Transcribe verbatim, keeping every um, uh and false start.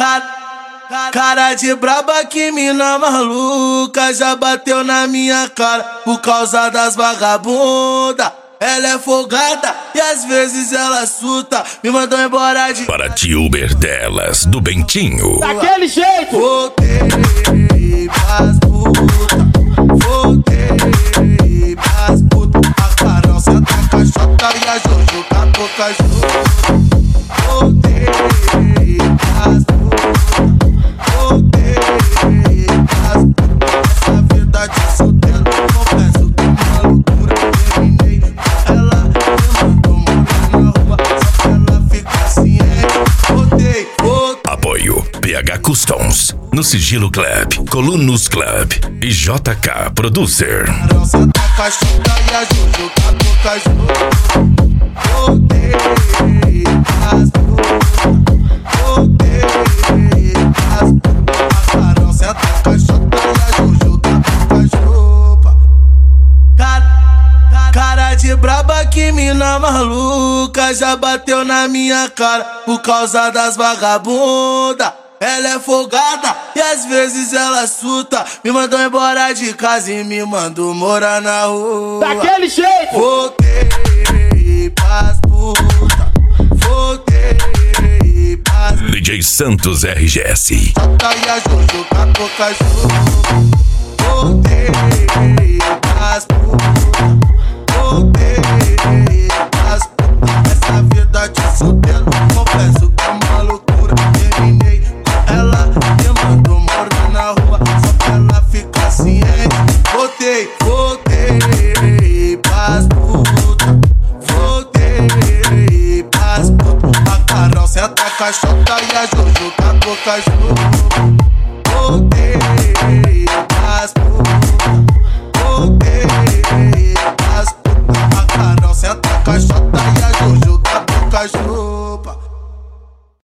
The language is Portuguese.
Cara, cara de braba, que mina maluca, já bateu na minha cara por causa das vagabunda. Ela é folgada e às vezes ela surta, me mandou embora de... Para Uber delas, do Bentinho. Daquele jeito! Voltei pras puta, voltei pras puta. A Carol senta a caixota e a Jojo com a boca junto. Voltei pras puta, voltei pras puta. Essa vida de solteiro, confesso que é uma loucura. Terminei com ela, me mandou morar na rua, só pra ela ficar ciente. Voltei, voltei. Apoio P H Customs, no Sigilo Club, Colunos Club e J K Producer. Carol senta a caixota e a Jojo com a boca junto. Voltei pras puta, voltei pras puta. A Carol senta a caixota e a Jojo com a boca junto. Cara, cara de braba, que mina maluca, já bateu na minha cara por causa das vagabunda. Ela é folgada e às vezes ela surta, me mandou embora de casa e me mandou morar na rua. Daquele jeito! Voltei pras puta, voltei pras puta. D J Santos R G S. Jota e a Jojo com a boca junto. Voltei pras puta, voltei pras puta. Essa vida de solteiro, confesso que é uma loucura. Terminei com ela, me mandou morar na rua, só pra ela ficar ciente. Voltei, voltei pras puta, voltei pras puta. A Carol senta a caixota e a Jojo com a boca junto. Voltei